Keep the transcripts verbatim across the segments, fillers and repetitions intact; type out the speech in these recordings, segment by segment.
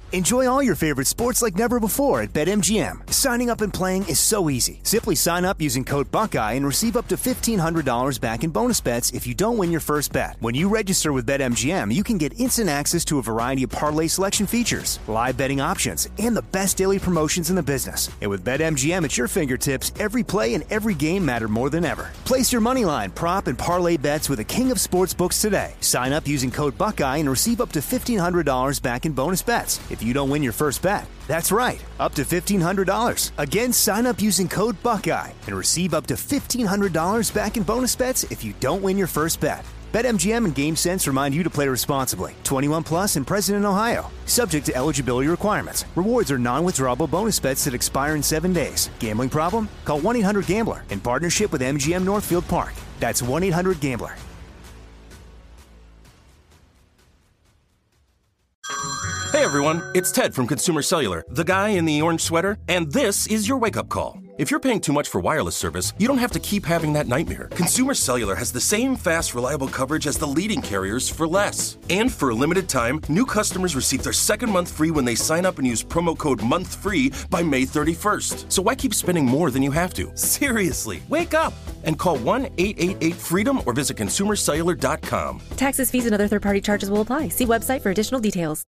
Enjoy all your favorite sports like never before at BetMGM. Signing up and playing is so easy. Simply sign up using code Buckeye and receive up to fifteen hundred dollars back in bonus bets if you don't win your first bet. When you register with BetMGM, you can get instant access to a variety of parlay selection features, live betting options, and the best daily promotions in the business. And with BetMGM at your fingertips, every play and every game matter more than ever. Place your moneyline, prop, and parlay bets with the king of sportsbooks today. Sign up using code Buckeye and receive up to fifteen hundred dollars back in bonus bets if you don't win your first bet. That's right, up to fifteen hundred dollars. Again, sign up using code Buckeye and receive up to fifteen hundred dollars back in bonus bets if you don't win your first bet. BetMGM and GameSense remind you to play responsibly. twenty-one plus and present in Ohio. Subject to eligibility requirements. Rewards are non-withdrawable bonus bets that expire in seven days. Gambling problem? Call one eight hundred gambler in partnership with M G M Northfield Park. That's one eight hundred gambler. Hey everyone, it's Ted from Consumer Cellular, the guy in the orange sweater, and this is your wake-up call. If you're paying too much for wireless service, you don't have to keep having that nightmare. Consumer Cellular has the same fast, reliable coverage as the leading carriers for less. And for a limited time, new customers receive their second month free when they sign up and use promo code MONTHFREE by May thirty-first. So why keep spending more than you have to? Seriously, wake up and call one eight eight eight FREEDOM or visit consumer cellular dot com. Taxes, fees, and other third-party charges will apply. See website for additional details.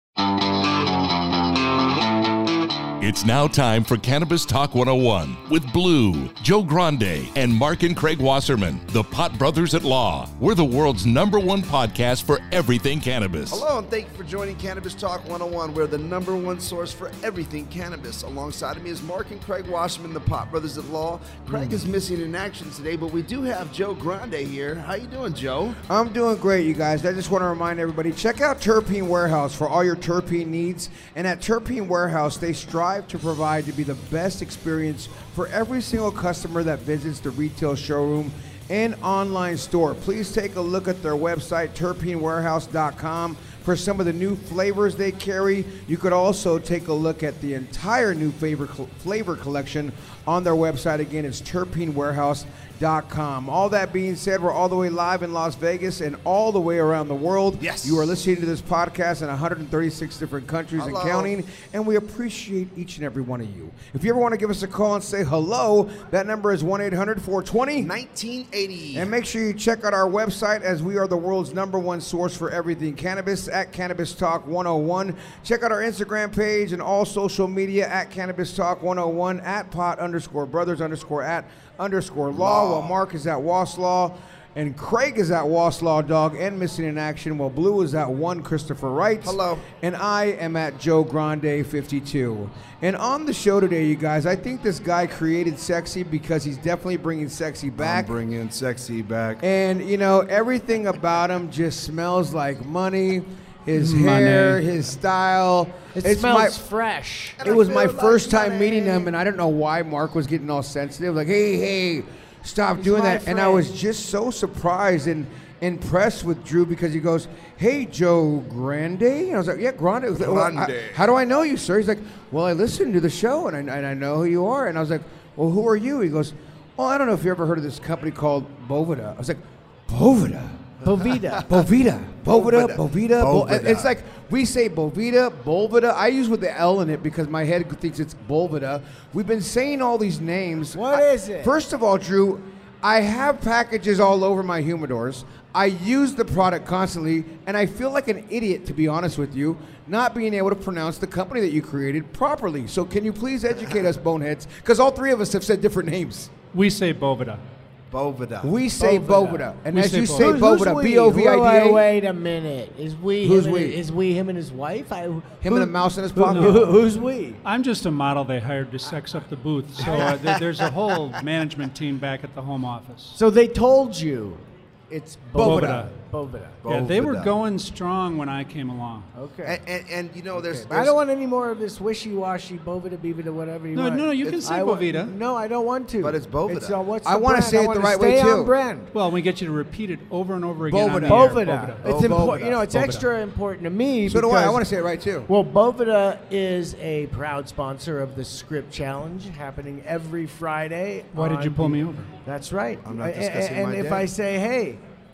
It's now time for Cannabis Talk one oh one with Blue, Joe Grande, and Mark and Craig Wasserman, the Pot Brothers at Law. We're the world's number one podcast for everything cannabis. Hello, and thank you for joining Cannabis Talk one oh one. We're the number one source for everything cannabis. Alongside of me is Mark and Craig Wasserman, the Pot Brothers at Law. Craig mm. is missing in action today, but we do have Joe Grande here. How you doing, Joe? I'm doing great, you guys. I just want to remind everybody, check out Terpene Warehouse for all your terpene needs. And at Terpene Warehouse, they strive to provide to be the best experience for every single customer that visits the retail showroom and online store. Please take a look at their website, terpene warehouse dot com, for some of the new flavors they carry. You could also take a look at the entire new flavor flavor collection on their website. Again, it's terpene warehouse dot com. All that being said, we're all the way live in Las Vegas and all the way around the world. Yes. You are listening to this podcast in one hundred thirty-six different countries hello. and counting, and we appreciate each and every one of you. If you ever want to give us a call and say hello, that number is one eight hundred four two zero nineteen eighty. And make sure you check out our website, as we are the world's number one source for everything cannabis, at Cannabis Talk one oh one. Check out our Instagram page and all social media at Cannabis Talk one oh one, at pot underscore brothers underscore at underscore law, while Mark is at Waslaw, and Craig is at Waslaw Dog and Missing in Action, while Blue is at one Christopher Wright. Hello. And I am at Joe Grande fifty-two. And on the show today, you guys, I think this guy created sexy because he's definitely bringing sexy back. I'm bringing sexy back. And, you know, everything about him just smells like money. His Money. hair, his style. It It's smells my- fresh. It was I my feel first like time money. meeting him, and I don't know why Mark was getting all sensitive. Like, hey, hey, stop He's doing my that. And I friend. was just so surprised and impressed with Drew because he goes, hey, Joe Grande? And I was like, yeah, Grande. I was like, well, Grande. I- how do I know you, sir? He's like, well, I listened to the show, and I, and I know who you are. And I was like, well, who are you? He goes, well, I don't know if you ever heard of this company called Bovida. I was like, Bovida? Bovida. Bovida. Bovida. Bovida. Bovida. Bo- Bovida. It's like we say Bovida, Bolvida. I use with the L in it because my head thinks it's Bolvida. We've been saying all these names. What I- is it? First of all, Drew, I have packages all over my humidors. I use the product constantly, and I feel like an idiot, to be honest with you, not being able to pronounce the company that you created properly. So can you please educate us, boneheads? Because all three of us have said different names. We say Bovida. Bovida. We say Bovida. Bovida. And We as say you Bovida. say Who's- Bovida, we? B O V I D Wait, A. wait a minute. Is we Who's him we? And, is we him and his wife? I, Him who, and a mouse in his who- pocket. who- who's we? I'm just a model they hired to sex up the booth. So uh, there, there's a whole management team back at the home office. So they told you it's Bovida. Bovida. Yeah, they were Bovida. going strong when I came along. Okay. And, and, and you know, there's, I there's don't want any more of this wishy-washy Bovida, Bevida, whatever you No, want. no, no, you can It's- say I wa- Bovida. No, I don't want to. But it's Bovida. It's, uh, what's I the wanna brand? say I it the wanna right way, stay on too. brand. Well, we get you to repeat it over and over again. on the Bovida. air. Bovida. Oh, It's important. Bovida. You know, it's Bovida. extra important to me. So do I. I because- want to say it right, too. Well, Bovida is a proud sponsor of the Script Challenge, happening every Friday. Why did on you pull the- me over? That's right. I'm not A- a- discussing And my if day. I say, hey,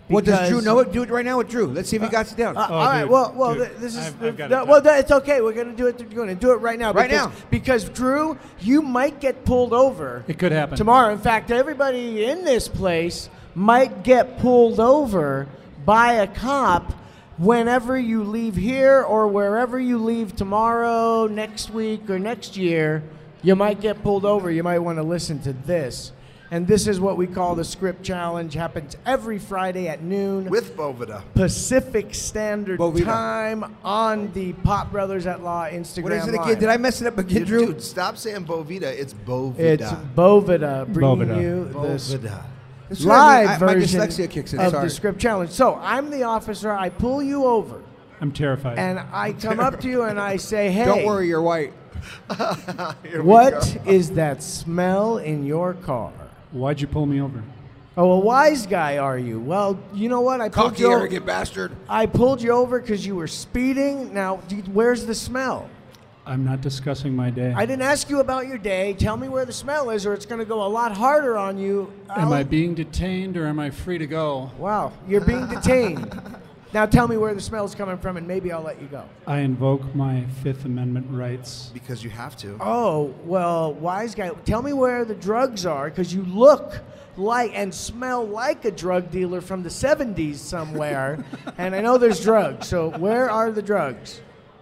What does because- Drew know? It. Do it right now with Drew. Let's see if he got it down. Uh, Oh, all right. dude, Well, well, dude, th- this is I've- I've got the- it well. down. That, it's okay. We're gonna do it. We're gonna do it right now. Right because, now. because Drew, you might get pulled over. It could happen. tomorrow. In fact, everybody in this place might get pulled over by a cop whenever you leave here or wherever you leave tomorrow, next week, or next year. You might get pulled over. You might want to listen to this. And this is what we call the Script Challenge. Happens every Friday at noon. With Bovida. Pacific Standard Bovida. Time on the Pot Brothers at Law Instagram What is it Live. again? Did I mess it up again, Dude, Drew? dude, stop saying Bovida. It's Bovida. It's Bovida bringing Bovida. you this Bovida. That's what I mean. live I- my version dyslexia kicks in. of Sorry. the Script Challenge. So I'm the officer. I pull you over, I'm terrified. and I come up to you and I say, "Hey, Don't worry, you're white. Here we what go. is that smell in your car?" Why'd you pull me over? Oh, a wise guy are you? Well, you know what? I pulled Cocky, you over. arrogant bastard. I pulled you over because you were speeding. Now, do you- where's the smell? I'm not discussing my day. I didn't ask you about your day. Tell me where the smell is, or it's going to go a lot harder on you. Am I'll- I being detained or am I free to go? Wow, you're being detained. Now tell me where the smell is coming from, and maybe I'll let you go. I invoke my Fifth Amendment rights. Because you have to. Oh, well, wise guy, tell me where the drugs are, because you look like and smell like a drug dealer from the seventies somewhere, and I know there's drugs, so where are the drugs?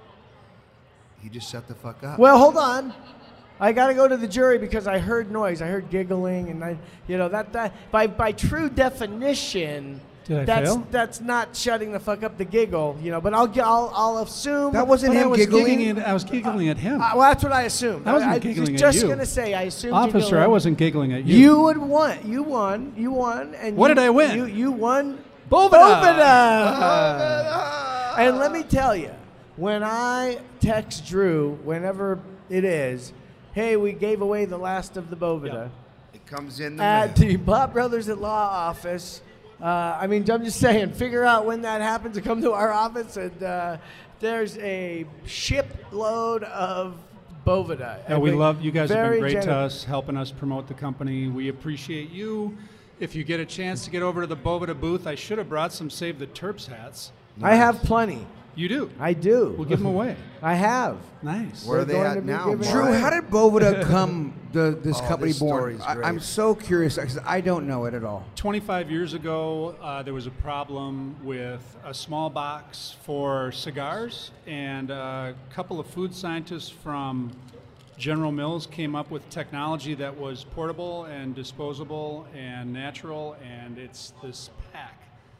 You just shut the fuck up. Well, hold on. I got to go to the jury because I heard noise. I heard giggling, and I, you know, that, that by, by true definition, Did I that's fail? that's not shutting the fuck up the giggle, you know. But I'll I'll, I'll assume That wasn't But I him was giggling. giggling at, I was giggling at him. Uh, well, that's what I assumed. I wasn't I, giggling was at just you. gonna say I assumed. Officer, giggling. I wasn't giggling at you. You would won. You won. You won. And What you- did I win? You you won. Bovida. Bovida. And let me tell you, when I text Drew, whenever it is, hey, we gave away the last of the Bovida It comes in the at mail. the Pot Brothers at Law office. Uh, I mean, I'm just saying, figure out when that happens and come to our office, and uh, there's a shipload of Bovida. Yeah, we love you guys. Have Very been great to generous. us, helping us promote the company. We appreciate you. If you get a chance to get over to the Bovida booth, I should have brought some Save the Terps hats. I have plenty. You do. I do. We'll give them away. I have. Nice. Where are they going at to be now? giving Drew, Mark? how did Bovida come, the, this Oh, company this born? story's I, great. I'm so curious because I don't know it at all. twenty-five years ago, uh, there was a problem with a small box for cigars, and a couple of food scientists from General Mills came up with technology that was portable and disposable and natural, and it's this pack.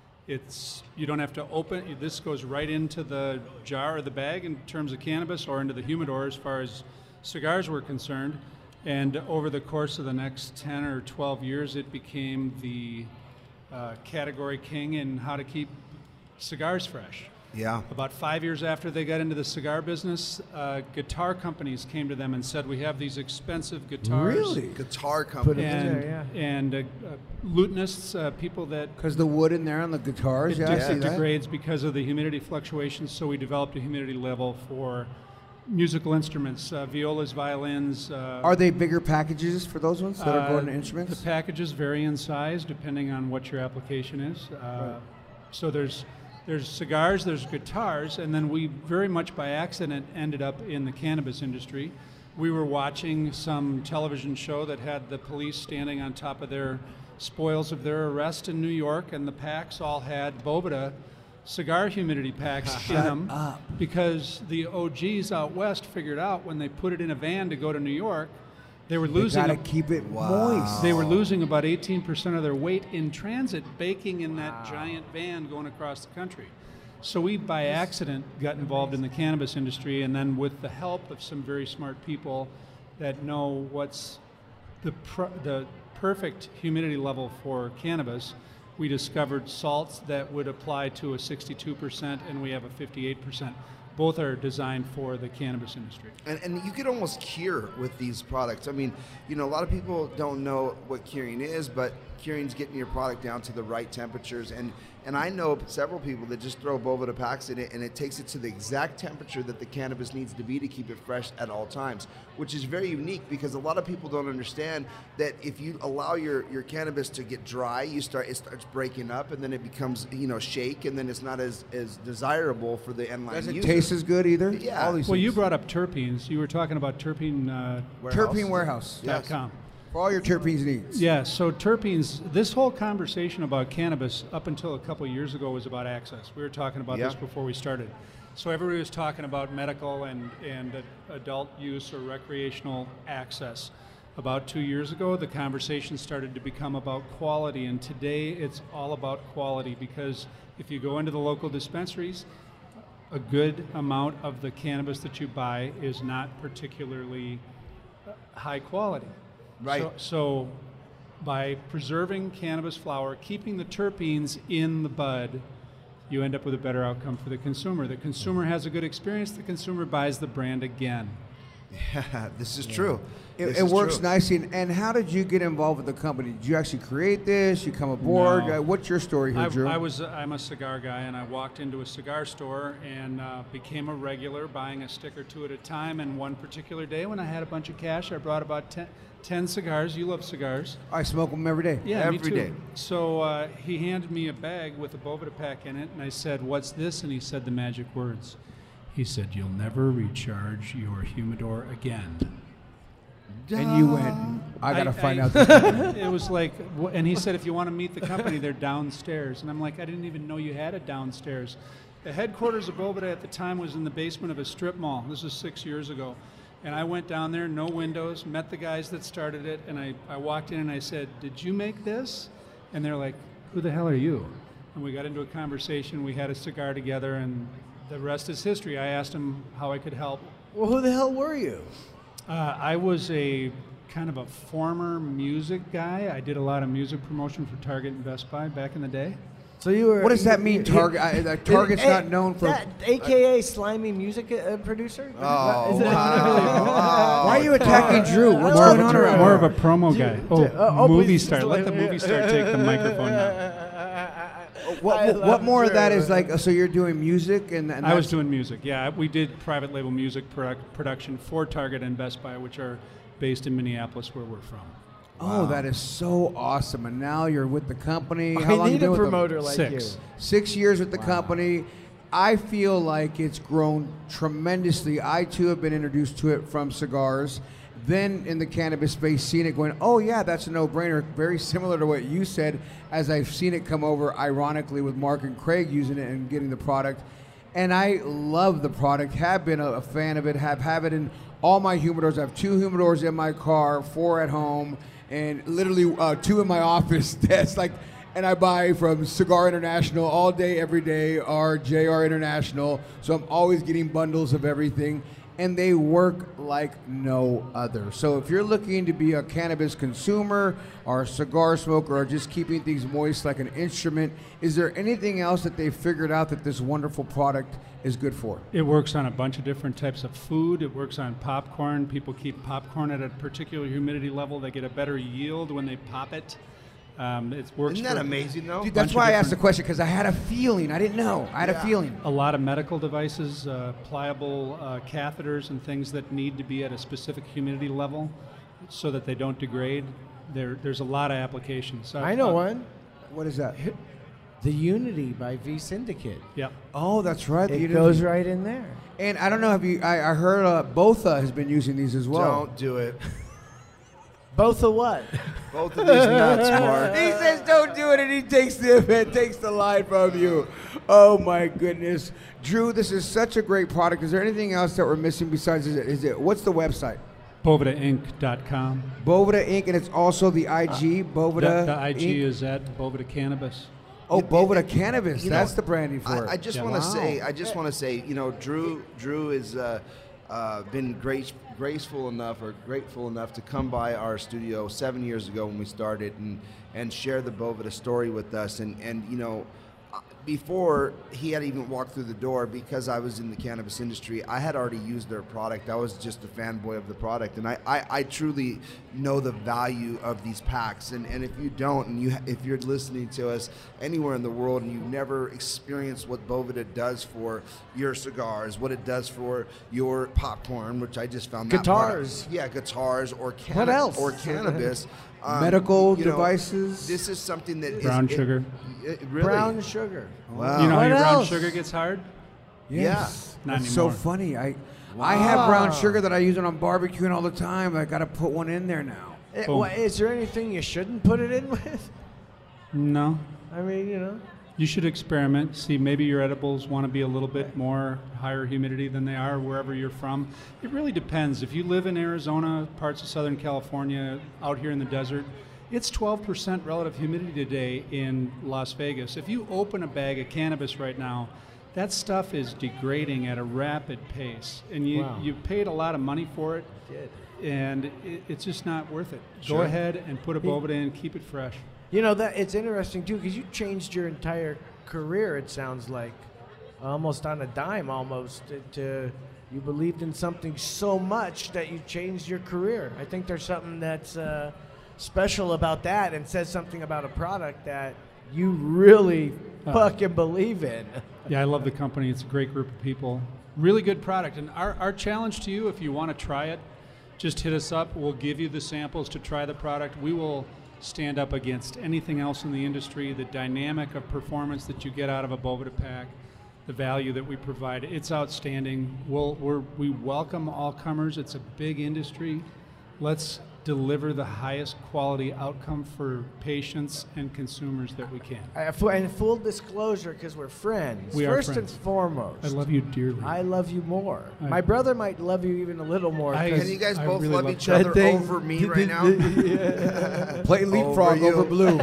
It's you don't have to open. This goes right into the jar or the bag in terms of cannabis, or into the humidor as far as cigars were concerned. And over the course of the next ten or twelve years, it became the uh, category king in how to keep cigars fresh. Yeah. About five years after they got into the cigar business, uh, guitar companies came to them and said, "We have these expensive guitars." Really? Guitar Put company. it in And, there, yeah. and uh, uh, lutenists, uh, people that Because the wood in there on the guitars, it, yeah, I de- see it that. degrades because of the humidity fluctuations, so we developed a humidity level for musical instruments, uh, violas, violins. Uh, Are they bigger packages for those ones that are going to uh, instruments? The packages vary in size depending on what your application is. Uh, So there's there's cigars, there's guitars, and then we very much by accident ended up in the cannabis industry. We were watching some television show that had the police standing on top of their spoils of their arrest in New York, and the packs all had Bovida cigar humidity packs in them because the O Gs out west figured out when they put it in a van to go to New York, they were They losing gotta a- keep it Wow. moist. they were losing about eighteen percent of their weight in transit, baking in that giant van going across the country. So we, by accident, got involved in the cannabis industry, and then with the help of some very smart people that know what's the pr- the perfect humidity level for cannabis, we discovered salts that would apply to a sixty-two percent, and we have a fifty-eight percent. Both are designed for the cannabis industry. And, and you could almost cure with these products. I mean, you know, a lot of people don't know what curing is, but curing is getting your product down to the right temperatures. And and I know several people that just throw Boveda packs in it, and it takes it to the exact temperature that the cannabis needs to be to keep it fresh at all times, which is very unique because a lot of people don't understand that if you allow your, your cannabis to get dry, you start it starts breaking up, and then it becomes, you know, shake, and then it's not as, as desirable for the end line Doesn't user. taste as good either. Yeah. All these Well, things. you brought up terpenes. You were talking about terpene. Uh, Terpene Warehouse. dot com. For all your terpenes needs. Yeah, so terpenes, this whole conversation about cannabis up until a couple of years ago was about access. We were talking about Yeah. this before we started. So everybody was talking about medical and, and uh, adult use or recreational access. About two years ago, the conversation started to become about quality, and today it's all about quality because if you go into the local dispensaries, a good amount of the cannabis that you buy is not particularly high quality. Right. So, so by preserving cannabis flower, keeping the terpenes in the bud, you end up with a better outcome for the consumer. The consumer has a good experience. The consumer buys the brand again. Yeah, this is true. It, This it is works true. nicely. And, and how did you get involved with the company? Did you actually create this? You come aboard? No. Uh, what's your story here, I, Drew? I was I'm a cigar guy, and I walked into a cigar store and uh, became a regular, buying a stick or two at a time. And one particular day, when I had a bunch of cash, I brought about ten, ten cigars. You love cigars. I smoke them every day. Yeah, me Every too. day. So uh, he handed me a bag with a Boveda pack in it, and I said, "What's this?" And he said the magic words. He said, "You'll never recharge your humidor again." And you went, I got to find I- out this. It was like, wh- and he said, if you want to meet the company, they're downstairs. And I'm like, I didn't even know you had it downstairs. The headquarters of Boveda at the time was in the basement of a strip mall. This was six years ago. And I went down there, no windows, met the guys that started it, and I, I walked in and I said, "Did you make this?" And they're like, "Who the hell are you?" And we got into a conversation. We had a cigar together, and the rest is history. I asked him how I could help. Well, who the hell were you? Uh, I was a kind of a former music guy. I did a lot of music promotion for Target and Best Buy back in the day. So you were. What does that you- mean, you- Target? I, uh, Target's Eh, not known for. that, A K A slimy music uh, producer. Oh, Is it- wow. Why are you attacking Drew? What's More going of, on a, around more here? of a promo guy. Oh, uh, oh, movie please, star. just Let the let- movie star take the microphone now. What, I what, love what more of that Drew. is like? So you're doing music, and, and I was that's- doing music. Yeah, we did private label music produ- production for Target and Best Buy, which are based in Minneapolis, where we're from. Oh, that is so awesome! And now you're with the company. I How long you need been a with them? promoter like Six. you. Six years with the company. I feel like it's grown tremendously. I too have been introduced to it from cigars. Then in the cannabis space, seeing it going, oh yeah, that's a no-brainer. Very similar to what you said, as I've seen it come over, ironically, with Mark and Craig using it and getting the product. And I love the product, have been a, a fan of it, have, have it in all my humidors. I have two humidors in my car, four at home, and literally uh, two in my office. That's like, and I buy from Cigar International all day, every day, or J R International. So I'm always getting bundles of everything, and they work like no other. So if you're looking to be a cannabis consumer or a cigar smoker or just keeping things moist like an instrument, is there anything else that they've figured out that this wonderful product is good for? It works on a bunch of different types of food. It works on popcorn. People keep popcorn at a particular humidity level. They get a better yield when they pop it. Um, it works. Isn't that for amazing, though? Dude, bunch that's of why I asked the different- question, because I had a feeling. I didn't know. I had a Yeah. feeling. A lot of medical devices, uh, pliable uh, catheters, and things that need to be at a specific humidity level so that they don't degrade. There, there's a lot of applications. Uh, I know uh, one. What is that? The Unity by V Syndicate. Yeah. Oh, that's right. It You goes didn't- right in there. And I don't know if you. I, I heard uh, Botha has been using these as well. Don't do it. Both of what? Both of these nuts, Mark. He says, "Don't do it," and he takes the event, takes the line from you. Oh my goodness, Drew, this is such a great product. Is there anything else that we're missing besides? Is it? Is it what's the website? Boveda Inc dot com. Boveda Incorporated, and it's also the I G. Boveda. The, the I G Incorporated. is at Boveda Cannabis. Oh, Boveda Cannabis. You know, That's the branding for it. I, I just Yeah. want to Wow. say, I just want to say, you know, Drew, Drew has uh, uh, been grace, graceful enough or grateful enough to come by our studio seven years ago when we started and and share the Boveda story with us. And and you know, before he had even walked through the door, because I was in the cannabis industry, I had already used their product. I was just a fanboy of the product, and I, I, I truly know the value of these packs. And, and if you don't, and you if you're listening to us anywhere in the world and you've never experienced what Boveda does for your cigars, what it does for your popcorn, which I just found that part- Guitars. yeah, guitars or canna- What else? or cannabis. Um, Medical you know, devices. This is something that is- Brown it- sugar. it- it really, Brown sugar. wow. You know how What your brown else? sugar gets hard? Yes. Not That's so anymore. funny. I I have brown Wow. sugar that I use it on barbecuing all the time. I got to put one in there now. Eh, Boom. wha- Is there anything you shouldn't put it in with? No. I mean, you know. You should experiment. See, maybe your edibles want to be a little bit more higher humidity than they are wherever you're from. It really depends. If you live in Arizona, parts of Southern California, out here in the desert, it's twelve percent relative humidity today in Las Vegas. If you open a bag of cannabis right now, that stuff is degrading at a rapid pace. And you, Wow. you paid a lot of money for it, and it, it's just not worth it. Go ahead and put a Boveda in, keep it fresh. You know, that it's interesting, too, because you changed your entire career, it sounds like, almost on a dime, almost. To, you believed in something so much that you changed your career. I think there's something that's uh, special about that and says something about a product that you really Uh. fucking believe in. Yeah, I love the company. It's a great group of people. Really good product. And our, our challenge to you, if you want to try it, just hit us up. We'll give you the samples to try the product. We will stand up against anything else in the industry. The dynamic of performance that you get out of a Boveda pack, the value that we provide, it's outstanding. We'll, we're, we welcome all comers. It's a big industry. Let's deliver the highest quality outcome for patients and consumers that we can. Uh, fu- and full disclosure, because we're friends. We are First friends. and foremost. I love you dearly. I love you more. I- My brother might love you even a little more. I- 'cause- Can you guys I both really love love each that other thing. over me right now? Play leapfrog Over you. over blue.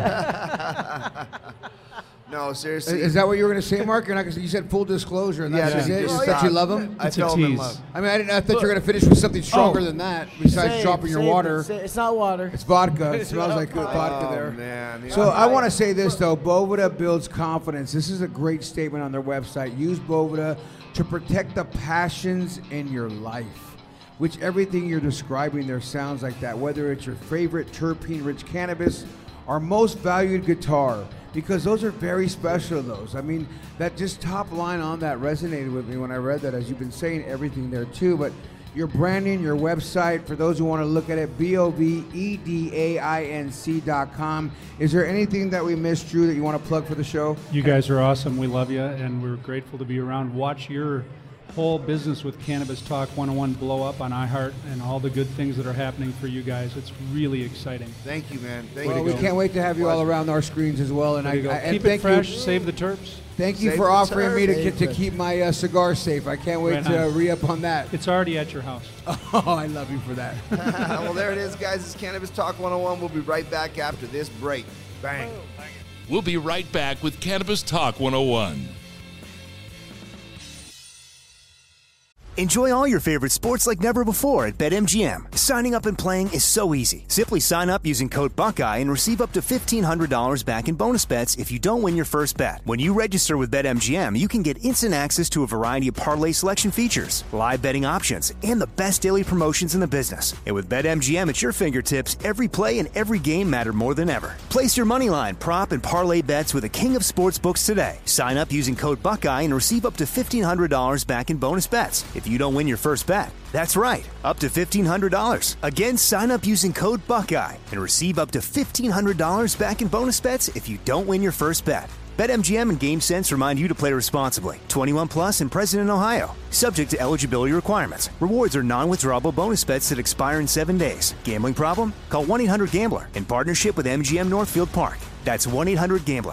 No, seriously. Is that what you were going to say, Mark? You're not gonna say, you said full disclosure, and that's Yeah, just yeah. it? Oh, Just that yeah. you love him? I It's a fell in tease. love. I mean, I, didn't, I thought you were going to finish with something stronger than that, besides Save- dropping your save water. it, sa- It's not water. It's vodka. It smells like good vodka Oh, there. man. Yeah. So I want to say this, though. Boveda builds confidence. This is a great statement on their website. Use Boveda to protect the passions in your life, which everything you're describing there sounds like that, whether it's your favorite terpene-rich cannabis or most valued guitar, because those are very special, those. I mean, that just top line on that resonated with me when I read that, as you've been saying everything there, too. But your branding, your website, for those who want to look at it, B O V E D A I N C dot com. Is there anything that we missed, Drew, that you want to plug for the show? You guys are awesome. We love you, and we're grateful to be around. Watch your whole business with Cannabis Talk one oh one blow up on iHeart and all the good things that are happening for you guys. It's really exciting. Thank you, man. Thank Well, you. we can't wait to have you all around our screens as well. And There I, you go. I and Keep thank it fresh. you, Save the terps. thank you Save for the offering me to turf. get to keep my uh, cigar safe. I can't wait Right to on. re up on that. It's already at your house. Oh, I love you for that. Well, there it is, guys. It's Cannabis Talk one oh one. We'll be right back after this break. Bang. We'll be right back with Cannabis Talk one oh one. Enjoy all your favorite sports like never before at BetMGM. Signing up and playing is so easy. Simply sign up using code Buckeye and receive up to fifteen hundred dollars back in bonus bets if you don't win your first bet. When you register with BetMGM, you can get instant access to a variety of parlay selection features, live betting options, and the best daily promotions in the business. And with BetMGM at your fingertips, every play and every game matter more than ever. Place your moneyline, prop, and parlay bets with the king of sportsbooks today. Sign up using code Buckeye and receive up to fifteen hundred dollars back in bonus bets if you don't win your first bet. That's right, up to fifteen hundred dollars. Again, sign up using code Buckeye and receive up to fifteen hundred dollars back in bonus bets if you don't win your first bet. BetMGM and GameSense remind you to play responsibly. twenty-one plus and present in Ohio. Subject to eligibility requirements. Rewards are non-withdrawable bonus bets that expire in seven days. Gambling problem? Call one eight hundred gambler in partnership with M G M Northfield Park. That's one eight hundred gambler.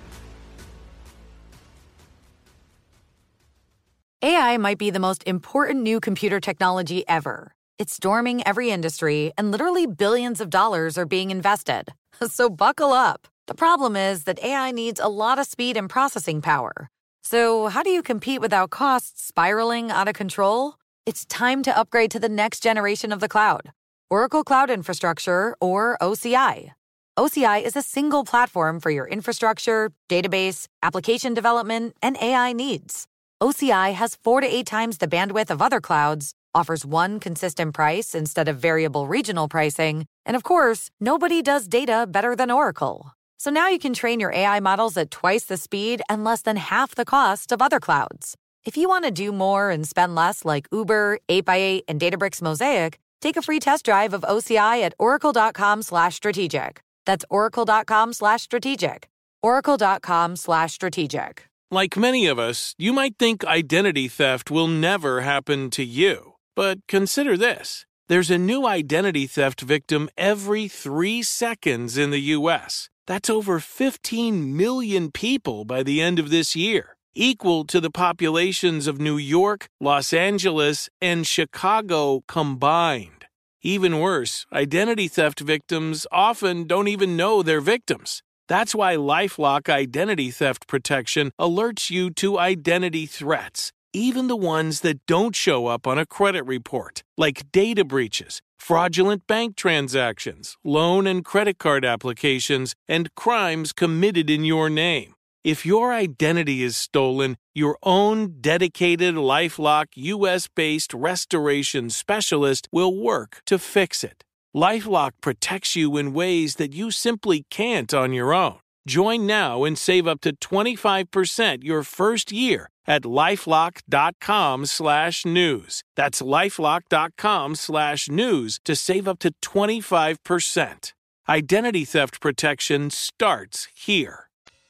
A I might be the most important new computer technology ever. It's storming every industry, and literally billions of dollars are being invested. So buckle up. The problem is that A I needs a lot of speed and processing power. So how do you compete without costs spiraling out of control? It's time to upgrade to the next generation of the cloud, Oracle Cloud Infrastructure, or O C I. O C I is a single platform for your infrastructure, database, application development, and A I needs. O C I has four to eight times the bandwidth of other clouds, offers one consistent price instead of variable regional pricing, and of course, nobody does data better than Oracle. So now you can train your A I models at twice the speed and less than half the cost of other clouds. If you want to do more and spend less like Uber, eight by eight, and Databricks Mosaic, take a free test drive of O C I at oracle.com slash strategic. That's oracle.com slash strategic. oracle.com slash strategic. Like many of us, you might think identity theft will never happen to you. But consider this. There's a new identity theft victim every three seconds in the U S. That's over fifteen million people by the end of this year, equal to the populations of New York, Los Angeles, and Chicago combined. Even worse, identity theft victims often don't even know they're victims. That's why LifeLock Identity Theft Protection alerts you to identity threats, even the ones that don't show up on a credit report, like data breaches, fraudulent bank transactions, loan and credit card applications, and crimes committed in your name. If your identity is stolen, your own dedicated LifeLock U S-based restoration specialist will work to fix it. LifeLock protects you in ways that you simply can't on your own. Join now and save up to twenty-five percent your first year at lifelock.com slash news. That's lifelock.com slash news to save up to twenty-five percent. Identity theft protection starts here.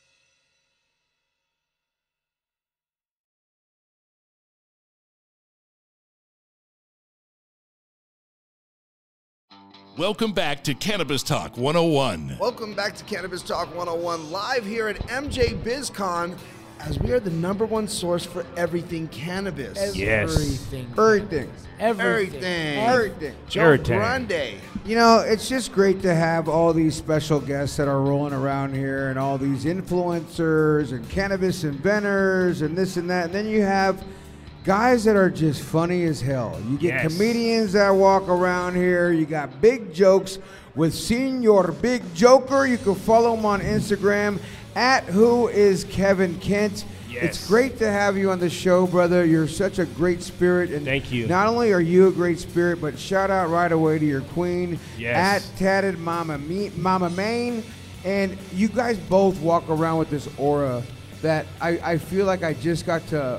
Welcome back to Cannabis Talk one oh one. Welcome back to Cannabis Talk one oh one, live here at M J BizCon, as we are the number one source for everything cannabis. Yes. Everything. Everything. Everything. Everything. Everything. Joe Everything. Grande. You know, it's just great to have all these special guests that are rolling around here and all these influencers and cannabis inventors and this and that. And then you have guys that are just funny as hell. You get Yes. comedians that walk around here. You got big jokes with Senior Big Joker. You can follow him on Instagram at Who Is Kevin Kent. Yes. It's great to have you on the show, brother. You're such a great spirit. And Thank you. Not only are you a great spirit, but shout out right away to your queen Yes. at Tatted Mama, Me- Mama Main. And you guys both walk around with this aura that I, I feel like I just got to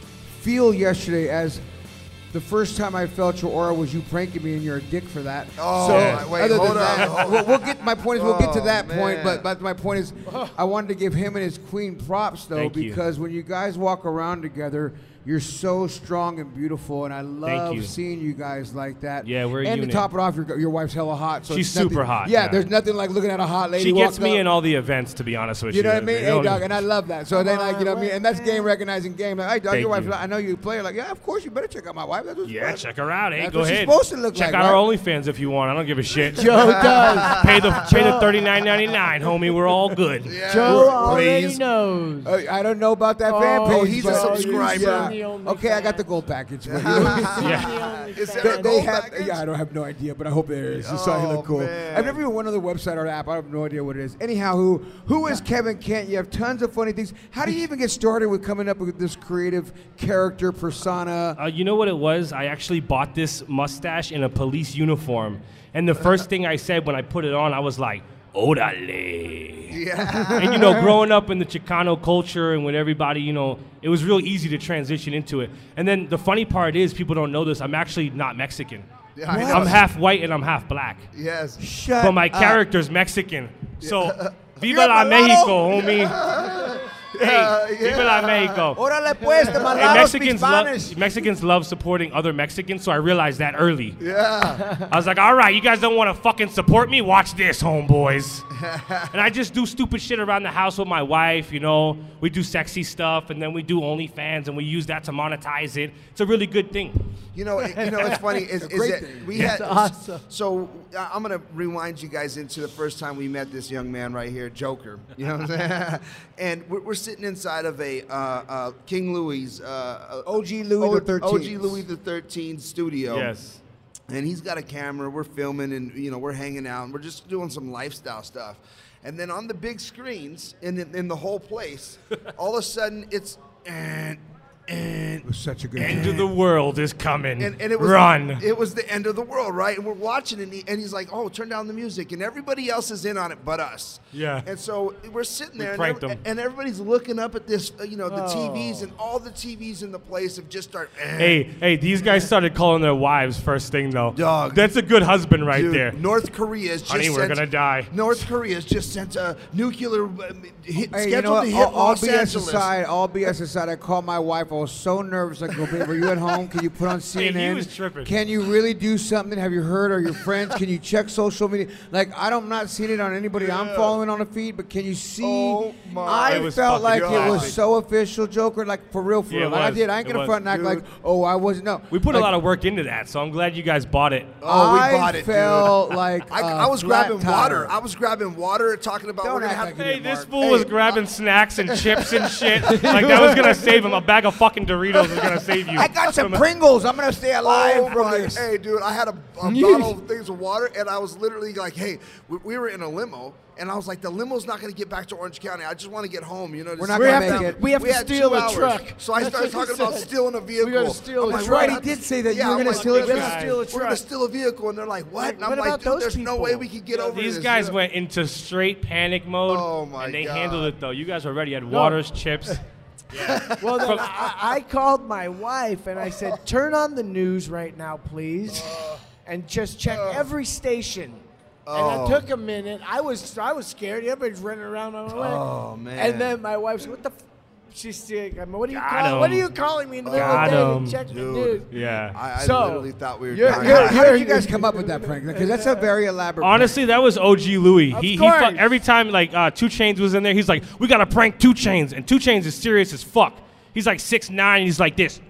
feel yesterday, as the first time I felt your aura was you pranking me, and you're a dick for that. Oh, so yeah. wait, other hold than on. that, hold we'll, on. we'll get. My point is, we'll get to Oh, that point. man. But but my point is, I wanted to give him and his queen props though, Thank you. because when you guys walk around together, you're so strong and beautiful, and I love you. seeing you guys like that. Yeah, we're a and unit. to top it off, your your wife's hella hot. So She's it's nothing- super hot, Yeah, yeah. there's nothing like looking at a hot lady. She gets walk me up. in all the events, to be honest with you. You know what I mean? They Hey, don't- dog, and I love that. So then, like, you know what I mean? And that's game recognizing game. Like, hey, dog, Thank your wife, you. I know you play her. Like, yeah, of course, you better check out my wife. That's what's Yeah, check her out. Hey, That's go what she's ahead. supposed to look check like, out our right? OnlyFans if you want. I don't give a shit. Joe does. Pay the pay the thirty-nine ninety-nine, homie. We're all good. Joe already Please. knows. Uh, I don't know about that fan Oh, page. he's a but- subscriber. Yeah. Okay, I got the gold package. But Yeah. Is there they, a they gold have, package? yeah, I don't have no idea, but I hope there is. Just so he Oh, look cool. man. I've never even went on the website or app. I have no idea what it is. Anyhow, who who is Kevin Kent? You have tons of funny things. How do you even get started with coming up with this creative character persona? Uh, you know what it was? I actually bought this mustache in a police uniform. And the first thing I said when I put it on, I was like, Orale. Yeah. And, you know, growing up in the Chicano culture and with everybody, you know, it was real easy to transition into it. And then the funny part is, people don't know this, I'm actually not Mexican. Yeah, I know. I'm half white and I'm half black. Yes. Shut But my up. character's Mexican. So, Viva You're la mulatto? Mexico, homie. Hey, Viva la Mexico. Órale pues, the Hey, mulatto speak Mexicans, love, Spanish. Mexicans love supporting other Mexicans, so I realized that early. Yeah. I was like, all right, you guys don't want to fucking support me? Watch this, homeboys. And I just do stupid shit around the house with my wife, you know. We do sexy stuff, and then we do OnlyFans, and we use that to monetize it. It's a really good thing. You know, it- you know, it's funny is, It's a is great that thing. we That's had. awesome. So uh, I'm gonna rewind you guys into the first time we met this young man right here, Joker. You know what I'm saying? And we're, we're sitting inside of a uh, uh, King Louis, uh, O G Louis the thirteenth. O G Louis the thirteenth studio. Yes. And he's got a camera. We're filming, and you know, we're hanging out, and we're just doing some lifestyle stuff. And then on the big screens in in, in the whole place, all of a sudden it's and and it was such a good end of the world is coming. And, and it was Run. The, it was the end of the world, right? And we're watching it, and, he, and he's like, "Oh, turn down the music," and everybody else is in on it but us. Yeah. And so we're sitting there, We and, pranked every, them. and everybody's looking up at this, uh, you know, the Oh. T Vs, and all the T Vs in the place have just started. Hey, hey, these guys started calling their wives first thing though. Dog. That's a good husband right Dude, there. North Korea has just Honey, we're sent, gonna die. North Korea has just sent a nuclear uh, hit, Hey, scheduled you know what? to hit All, all Los B S Angeles. aside, all B S aside, I called my wife. I was so nervous. Like, go, babe, are you at home? Can you put on C N N? Hey, he was tripping. Can you really do something? Have you heard? Are your friends? Can you check social media? Like, I don't, I'm not seeing it on anybody I'm following on the feed, but can you see? Oh, my I It was felt like fucking it was classic. so official, Joker. Like, for real, for Yeah, real. it Like, I was. did. I ain't It gonna was. front and act Dude. like, oh, I wasn't. No. We put like, a lot of work into that, so I'm glad you guys bought it. Oh, we I bought it, dude. felt like I, a I was flat grabbing tire. water. I was grabbing water, talking about Don't we're gonna act have. like you Hey, didn't, this Mark. fool Hey, was grabbing snacks and chips and shit. Like that was gonna save him. A bag of fucking Doritos was gonna save you. I got some Pringles. I'm gonna stay alive Oh from my, this. hey, dude, I had a, a bottle of things of water, and I was literally like, hey, we, we were in a limo, and I was like, the limo's not going to get back to Orange County. I just want to get home, you know. We're to not see gonna my make family. it. We have to had steal two a hours. truck. So I That's started what he talking about said. stealing a vehicle. We gotta steal I'm a like, truck. Right, what? he did say that you Yeah, were I'm gonna like, steal a we're truck. gonna Steal a We're going to truck. steal a vehicle, and they're like, what? And I'm What like, about dude, those there's no people? way we could get over These this. guys you know? went into straight panic mode. Oh, my And they God. handled it though. You guys were ready. You had waters, chips. Well, then I, I called my wife and I said, turn on the news right now, please, and just check every station. And Oh. it took a minute. I was I was scared. Everybody's running around on the way. Oh, man. And then my wife said, what the f-? She's like, what are you Got calling? What are him. you calling me in the middle Got of the day him. to check the Dude. news? Yeah. I, I So, literally thought we were you're- dying. you're- How did you guys come up with that prank? Because that's a very elaborate. Honestly, that was O G Louis. Of He, he course. fuck, every time like uh, Two Chainz was in there, he's like, "We gotta prank Two Chainz," and Two Chainz is serious as fuck. He's like six nine. He's like this.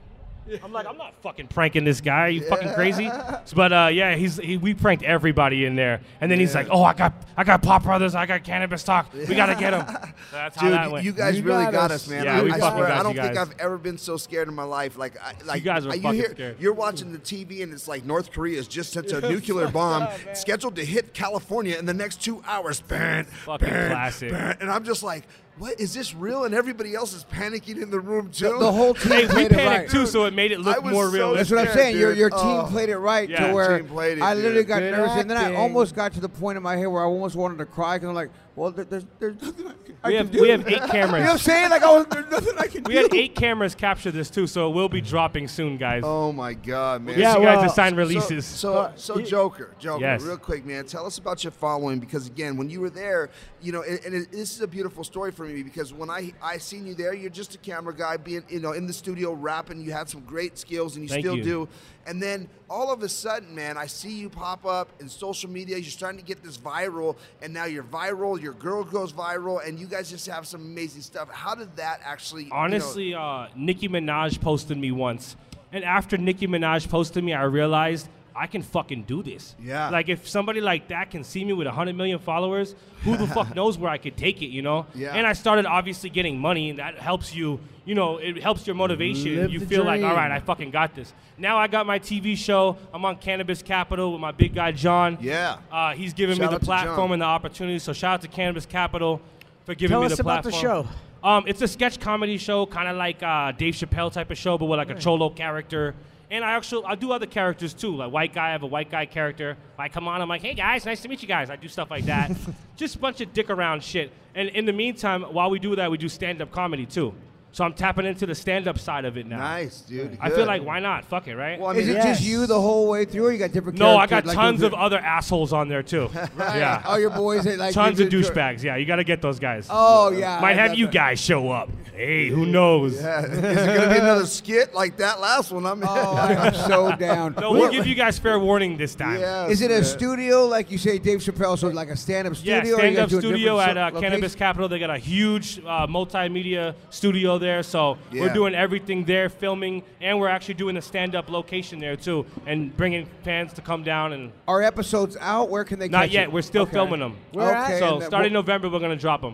I'm like, I'm not fucking pranking this guy. Are you fucking crazy? But uh, yeah, he's he, we pranked everybody in there, and then he's like, "Oh, I got I got Pop Brothers. I got Cannabis Talk. We gotta get him." So that's how that Dude, went. you guys You really got got us. us, man. Yeah, I, we I fucking swear, got I don't you think guys. I've ever been so scared in my life. Like, I, like guys were you fucking hear, scared. You're watching the T V and it's like North Korea has just sent a nuclear bomb scheduled to hit California in the next two hours. Bang, Fucking bang, classic. bang. And I'm just like, what is this real? And everybody else is panicking in the room too. The, the whole team Hey, we played it right. panicked too, so it made it I look was more so realistic. That's what I'm scared, saying. Your dude. your team Oh. played it right Yeah. to where Team played it, I literally dude. got Good nervous, and then I acting. almost got to the point in my head where I almost wanted to cry because I'm like, well, there, there's there's nothing I can, I We can have- do. we have eight You know what I'm cameras. saying? Like, I was, there's nothing I can We do. had eight cameras capture this too, so it will be dropping soon, guys. Oh my God, man! Get Yeah, you guys well, to sign So- releases. So, so, Joker, Joker, Yes. real quick, man. Tell us about your following, because again, when you were there, you know, and, and it, this is a beautiful story for me, because when I I seen you there, you're just a camera guy, being you know in the studio rapping. You had some great skills, and you Thank still you. do. And then all of a sudden, man, I see you pop up in social media. You're starting to get this viral, and now you're viral. Your girl goes viral, and you guys just have some amazing stuff. How did that actually? you know- Honestly, uh, Nicki Minaj posted me once, and after Nicki Minaj posted me, I realized I can fucking do this. Yeah. Like if somebody like that can see me with one hundred million followers, who the fuck knows where I could take it, you know? Yeah. And I started obviously getting money, and that helps you, you know, it helps your motivation. Live you the feel like, all dream. right, I fucking got this. Now I got my T V show. I'm on Cannabis Capital with my big guy John. Yeah. Uh, he's giving Shout me out the to John. platform and the opportunity. So shout out to Cannabis Capital for giving Tell me us the about platform. the show. Um, it's a sketch comedy show, kind of like uh, Dave Chappelle type of show, but with like a cholo character. And I actually I do other characters too, like white guy. I have a white guy character. I come on, I'm like, hey guys, nice to meet you guys. I do stuff like that, just a bunch of dick around shit. And in the meantime, while we do that, we do stand up comedy too. So I'm tapping into the stand up side of it now. Nice, dude. I feel Good. like why not? Fuck it, right? Well, I Is mean, it Yes. just you the whole way through, or you got different? no, I characters, got like tons the- of other assholes on there too. Yeah, All your boys, that, like tons you of do- douchebags. Yeah, you got to get those guys. Oh yeah, Might I have got you that. guys show up. Hey, who knows? Yeah. Is it going to be another skit like that last one? I mean, Oh, I'm so down. No, we'll give you guys fair warning this time. Yes, Is it a man. studio like you say, Dave Chappelle? So like a stand-up studio? Yeah, or you stand guys up do a studio different at so- uh, Cannabis location? Capital. They got a huge uh, multimedia studio there. So Yeah. we're doing everything there, filming, and we're actually doing a stand up location there too, and bringing fans to come down. And Are episodes out? Where can they? not catch yet, it? we're still Okay. filming them. Where at? Okay, So and then- starting well, November, we're going to drop them.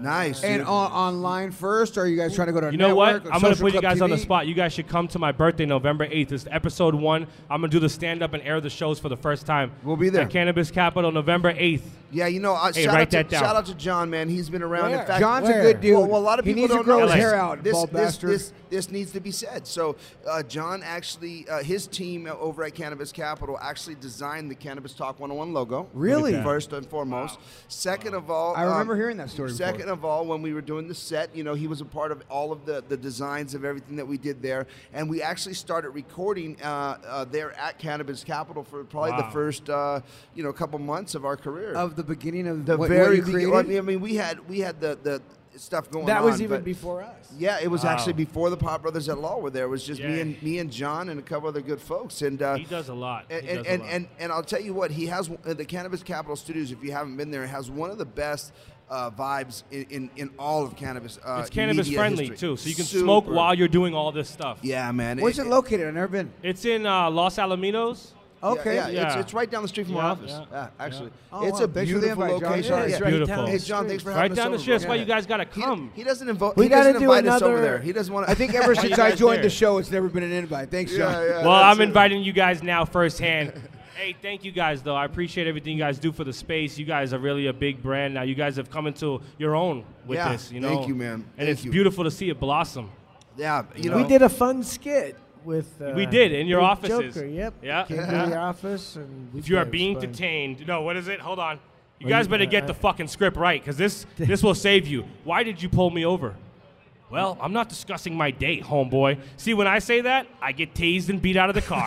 Nice. And dude. on, online first, or are you guys trying to go to a You know network what? or I'm going to Social put you Club guys on the T V? spot. You guys should come to my birthday, November eighth. It's episode one. I'm going to do the stand-up and air the shows for the first time. We'll be there. At Cannabis Capital, November eighth. Yeah, you know, uh, Hey, shout, write out to, that down. shout out to John, man. He's been around. Where? In fact, John's Where? a good dude. Well, well, a lot of he people needs don't to grow know his this. hair out, This, bald this, bastard. this, this needs to be said. So, uh, John actually, uh, his team over at Cannabis Capital actually designed the Cannabis Talk one oh one logo. Really? First and foremost. Second of all, I remember um, hearing that story before. Second of all, when we were doing the set, you know, he was a part of all of the, the designs of everything that we did there, and we actually started recording uh, uh, there at Cannabis Capital for probably Wow. the first, uh, you know, couple months of our career. Of the beginning of the what, very what you be- created? I mean, we had we had the the stuff going on. That was even but- before us. Yeah, it was Wow. actually before the Pot Brothers at Law were there. It was just me Yeah. and me and John and a couple other good folks. And uh, He does a lot. He and does and, a and, lot. and and I'll tell you what, he has uh, the Cannabis Capital Studios. If you haven't been there, has one of the best uh, vibes in, in in all of cannabis. Uh, It's cannabis media friendly, history. too, so you can Super. smoke while you're doing all this stuff. Yeah, man. Where's it located? I've never been. It's in uh, Los Alamitos. Okay. Yeah, yeah, It's, Yeah. it's right down the street from our Yeah, office. yeah, Yeah, actually, Oh, it's wow. a Thanks for the beautiful invite, John. location. Yeah, it's Yeah. right Beautiful. down Hey, the John, street. thanks for Right having us down the over, street. That's bro. why Yeah. you guys got to He, come. he doesn't invo- We he gotta doesn't do invite us over another- there. He doesn't want. I think ever How since you I guys joined there? the show, it's never been an invite. Thanks, John. Yeah, yeah, Well, that's I'm it. inviting you guys now firsthand. Hey, thank you guys, though. I appreciate everything you guys do for the space. You guys are really a big brand now. You guys have come into your own with Yeah, this, you know. thank you, man. And Thank it's you. beautiful to see it blossom. Yeah, you You know. We did a fun skit with. Uh, We did, in your Big offices. Joker. Yep. Yeah. Came to the office and. We If you are did. It was being fun. detained, no, what is it? Hold on. You Well, guys you- better uh, get I- the fucking script right, because this this will save you. Why did you pull me over? Well, I'm not discussing my date, homeboy. See, when I say that, I get tased and beat out of the car.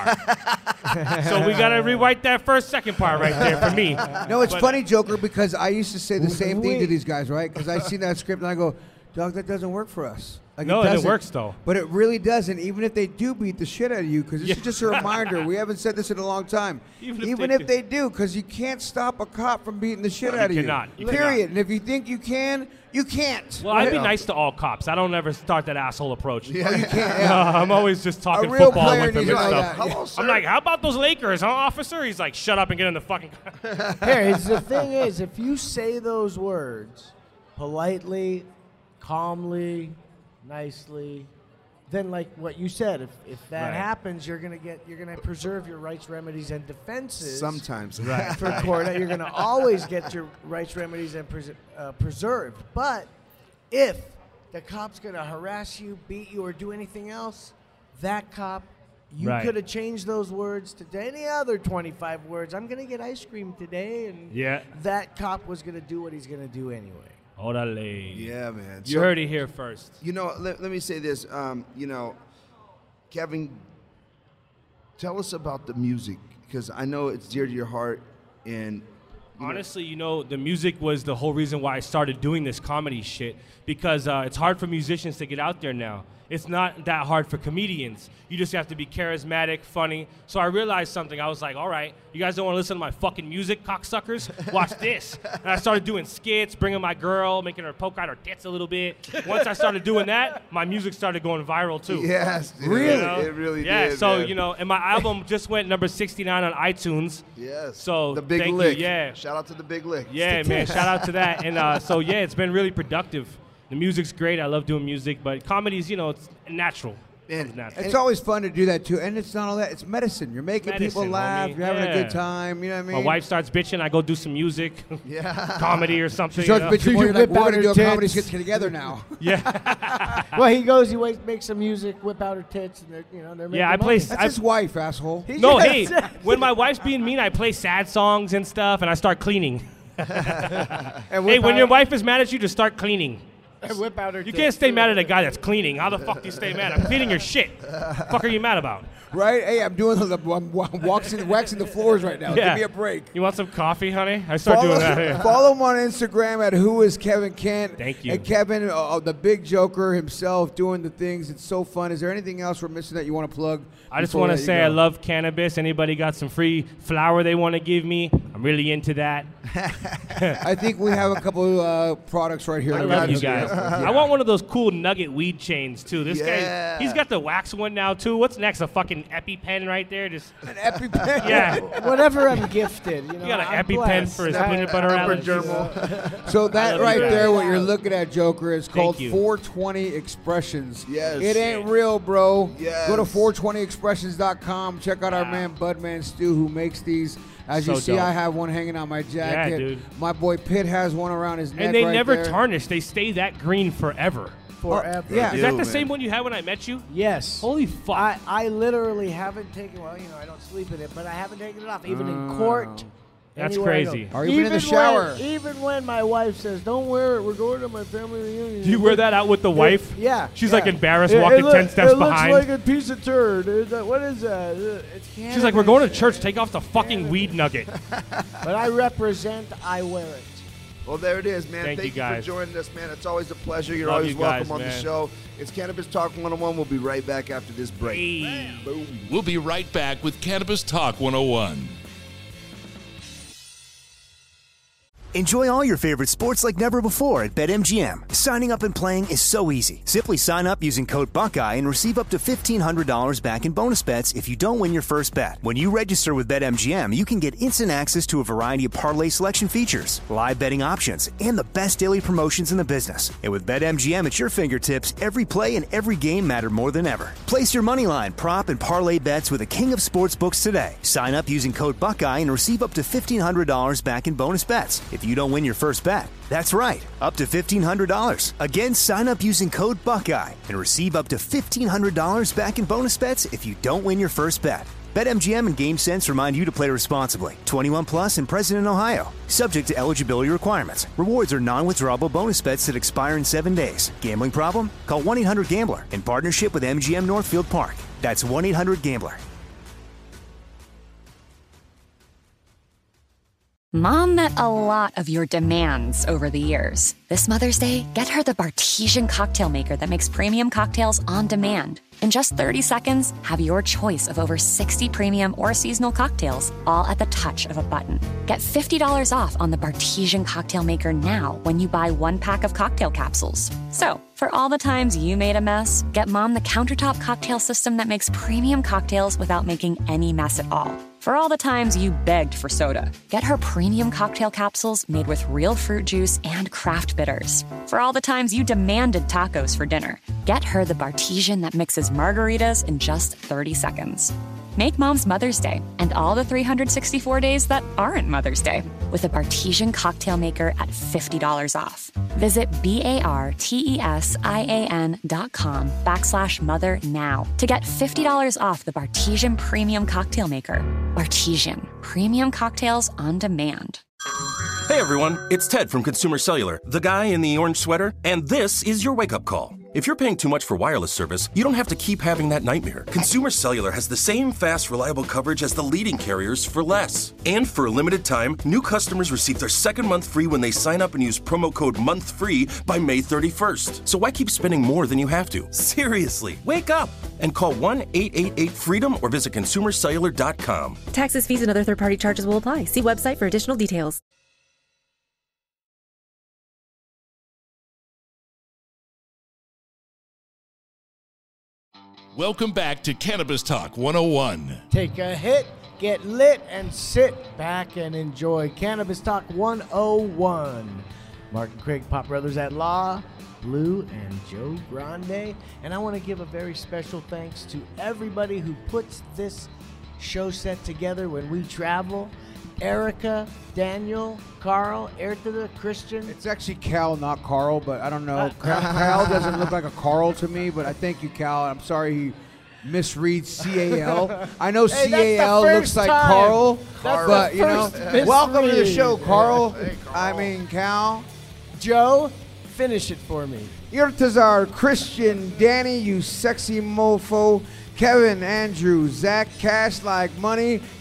So we gotta rewrite that first second part right there for me. No, it's But- funny, Joker, because I used to say the same thing to Wait. these guys, right? Because I see that script and I go, dog, that doesn't work for us. Like, No, and it doesn't. works, though. But it really doesn't, even if they do beat the shit out of you, because this Yeah. is just a reminder. We haven't said this in a long time. Even Even, if if, they they, do, because you can't stop a cop from beating the shit You out of cannot. you. You Period. cannot. And if you think you can, you can't. Well, I'd be Yeah. nice to all cops. I don't ever start that asshole approach. Oh, you can't. No, Yeah. I'm always just talking real football player with him and needs to know stuff. that. Hello, sir. I'm like, how about those Lakers, huh, officer? He's like, shut up and get in the fucking car. Here, it's the thing is, if you say those words politely, calmly, nicely, then like what you said, if, if that Right. happens, you're gonna get you're gonna preserve your rights, remedies, and defenses. Sometimes. Right. For court, you're gonna always get your rights, remedies, and pres- uh, preserved. But if the cop's gonna harass you, beat you, or do anything else, that cop. You Right. could have changed those words to any other twenty-five words. I'm going to get ice cream today. And Yeah. that cop was going to do what he's going to do anyway. Orale. Yeah, man. You So- heard it here first. You know, let, let me say this. Um, you know, Kevin, tell us about the music, because I know it's dear to your heart. And you know- Honestly, you know, the music was the whole reason why I started doing this comedy shit, because uh, it's hard for musicians to get out there now. It's not that hard for comedians. You just have to be charismatic, funny. So I realized something. I was like, all right, you guys don't want to listen to my fucking music, cocksuckers? Watch this. And I started doing skits, bringing my girl, making her poke out her tits a little bit. Once I started doing that, my music started going viral too. Yes, dude. You know? It really yeah, did. so, man. you know, and my album just went number sixty-nine on iTunes. Yes. So the big thank you, lick. yeah. Shout out to the big lick. Yeah, man, shout out to that. And uh, so, yeah, it's been really productive. The music's great. I love doing music, but comedy's, you know, it's natural. Man, It's natural. It's always fun to do that too, and it's not all that. It's medicine. You're making people Medicine, laugh. homie. You're having a Yeah. good time. You know what I mean? My wife starts bitching. I go do some music, Yeah. comedy or something. She starts you know? bitching more. You're whip like, we're out gonna do her a comedy tits. skit together now. Yeah, Well, he goes, he waits, makes some music, whip out her tits, and they're, you know, they're making Yeah, I money. play- That's I- his wife, asshole. no, hey, Yes. when my wife's being mean, I play sad songs and stuff, and I start cleaning. And Hey, whip when out- your wife is mad at you, just start cleaning. and whip out her You tits. can't stay mad at a guy that's cleaning. How the fuck do you stay mad? I'm cleaning your shit. Fuck are you mad about? Right? Hey, I'm doing the I'm wa- waxing, waxing the floors right now. Yeah. Give me a break. You want some coffee, honey? I start Follow, doing that. Yeah. follow him on Instagram at Who Is Kevin Kent. Thank you. And Kevin, uh, the big joker himself, doing the things. It's so fun. Is there anything else we're missing that you want to plug? I just before want we to let you say I go? love cannabis. Anybody got some free flower they want to give me? I'm really into that. I think we have a couple uh, products right here. I love you guys. I want one of those cool nugget weed chains too. This Yeah. guy, he's got the wax one now too. What's next? A fucking EpiPen right there? Just An EpiPen. yeah. Whatever I'm gifted. You know, You got an I'm EpiPen blessed. for his I- peanut butter Upper allergies. gerbil. So that love right you guys. there, what you're looking at, Joker, is called you. four twenty Expressions. Yes. It ain't real, bro. Yes. Go to four twenty expressions dot com. Check out our Wow. man Budman Stu who makes these. As you So see, dope. I have one hanging on my jacket. dude. My boy Pitt has one around his neck. And they right never there. tarnish. They stay that green forever. Forever. Yeah. Is that the man. same one you had when I met you? Yes. Holy fuck. I, I literally haven't taken, well, you know, I don't sleep in it, but I haven't taken it off, even in court. That's anywhere I go. crazy. Or even in the when- shower. even when my wife says, don't wear it, we're going to my family reunion. Do you wear that out with the wife? Yeah. She's yeah. like embarrassed It- walking it look- ten steps it behind. looks like a piece of turd. Is that- What is that? Uh, It's She's like, we're going to cannabis." church. Take off the fucking weed nugget. But I represent, I wear it. Well, there it is, man. Thank Thank, you, guys. for joining us, man. It's always a pleasure. You're Love always you welcome guys, on the man. show. It's Cannabis Talk one oh one. We'll be right back after this break. Hey. Boom. We'll be right back with Cannabis Talk one oh one. Enjoy all your favorite sports like never before at BetMGM. Signing up and playing is so easy. Simply sign up using code Buckeye and receive up to fifteen hundred dollars back in bonus bets if you don't win your first bet. When you register with BetMGM, you can get instant access to a variety of parlay selection features, live betting options, and the best daily promotions in the business. And with BetMGM at your fingertips, every play and every game matter more than ever. Place your moneyline, prop, and parlay bets with the king of sportsbooks today. Sign up using code Buckeye and receive up to fifteen hundred dollars back in bonus bets if you don't win your first bet. That's right, up to fifteen hundred dollars. Again, sign up using code Buckeye and receive up to fifteen hundred dollars back in bonus bets if you don't win your first bet. BetMGM and GameSense remind you to play responsibly. twenty-one plus and present in Ohio. Subject to eligibility requirements. Rewards are non-withdrawable bonus bets that expire in seven days. Gambling problem? Call one eight hundred gambler in partnership with M G M Northfield Park. That's one eight hundred gambler. Mom met a lot of your demands over the years. This Mother's Day, get her the Bartesian cocktail maker that makes premium cocktails on demand. In just thirty seconds, have your choice of over sixty premium or seasonal cocktails, all at the touch of a button. Get fifty dollars off on the Bartesian cocktail maker now when you buy one pack of cocktail capsules. So, for all the times you made a mess, get Mom the countertop cocktail system that makes premium cocktails without making any mess at all. For all the times you begged for soda, get her premium cocktail capsules made with real fruit juice and craft bitters. For all the times you demanded tacos for dinner, get her the Bartesian that mixes margaritas in just thirty seconds. Make Mom's Mother's Day and all the three hundred sixty-four days that aren't Mother's Day with a Bartesian cocktail maker at fifty dollars off. Visit B-A-R-T-E-S-I-A-N dot com backslash mother now to get fifty dollars off the Bartesian Premium Cocktail Maker. Bartesian, premium cocktails on demand. Hey everyone, it's Ted from Consumer Cellular, the guy in the orange sweater, and this is your wake-up call. If you're paying too much for wireless service, you don't have to keep having that nightmare. Consumer Cellular has the same fast, reliable coverage as the leading carriers for less. And for a limited time, new customers receive their second month free when they sign up and use promo code MONTHFREE by May thirty-first. So why keep spending more than you have to? Seriously, wake up and call one eight eight eight freedom or visit consumer cellular dot com. Taxes, fees, and other third-party charges will apply. See website for additional details. Welcome back to Cannabis Talk one oh one. Take a hit, get lit, and sit back and enjoy Cannabis Talk one oh one. Mark and Craig, Pop Brothers at Law, Blue, and Joe Grande. And I want to give a very special thanks to everybody who puts this show set together when we travel. Erica, Daniel, Carl, Erta, Christian. It's actually Cal, not Carl, but I don't know. Cal, Cal doesn't look like a Carl to me, but I thank you, Cal. I'm sorry he misreads C A L. I know Hey, C A L that's the looks first like time. Carl, That's but the you know, first welcome to the misread. show, Carl. Hey, Carl. I mean, Cal. Joe, finish it for me. Irtazar, Christian, Danny, you sexy mofo, Kevin, Andrew, Zach, Cash Like Money,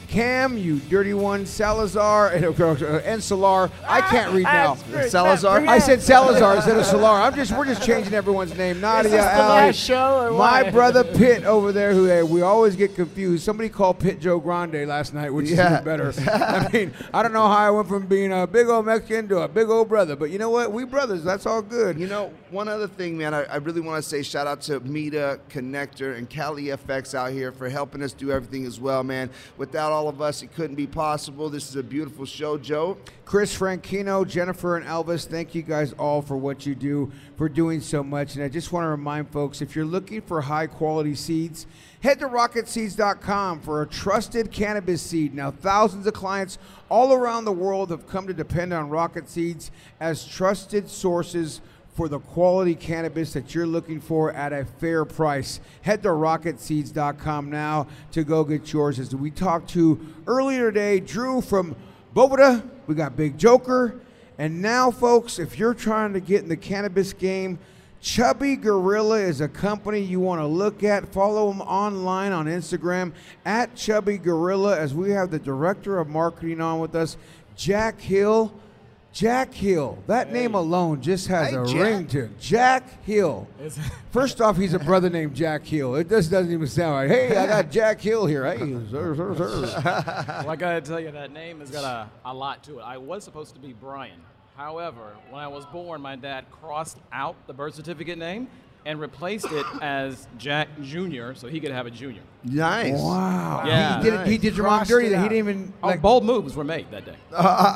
Cam, you dirty one, Salazar, and, uh, and Solar. I can't read now. Salazar? I said Salazar instead of Solar. I'm just, we're just changing everyone's name. Nadia, Is this the Ali, last show or my what? brother Pitt over there, who uh, we always get confused. Somebody called Pitt Joe Grande last night, which Yeah. is even better. I mean, I don't know how I went from being a big old Mexican to a big old brother, but you know what? We brothers. That's all good. You know, one other thing, man, I, I really want to say shout out to Meta, Connector, and Cali F X out here for helping us do everything as well, man. Without all of us, it couldn't be possible. This is a beautiful show, Joe. Chris Franchino, Jennifer, and Elvis, thank you guys all for what you do, for doing so much. And I just want to remind folks, if you're looking for high-quality seeds, head to rocket seeds dot com for a trusted cannabis seed. Now, thousands of clients all around the world have come to depend on Rocket Seeds as trusted sources for the quality cannabis that you're looking for at a fair price. Head to rocket seeds dot com now to go get yours. As we talked to earlier today, Drew from Boveda, we got Big Joker, and now, folks, if you're trying to get in the cannabis game, Chubby Gorilla is a company you want to look at. Follow them online on Instagram at Chubby Gorilla, as we have the director of marketing on with us, Jack Hill. Jack Hill, that name alone just has Hey, a Jack. ring to it. Jack Hill. First off, he's a brother named Jack Hill. It just doesn't even sound right. Hey, I got Jack Hill here. Hey, sir, sir, sir. Well, I gotta tell you, that name has got a, a lot to it. I was supposed to be Brian. However, when I was born, my dad crossed out the birth certificate name and replaced it as Jack Junior so he could have a junior. Nice. Wow. Yeah. He did, it, he did your mom Crossed dirty it that he out. didn't even. Oh, Like, bold moves were made that day.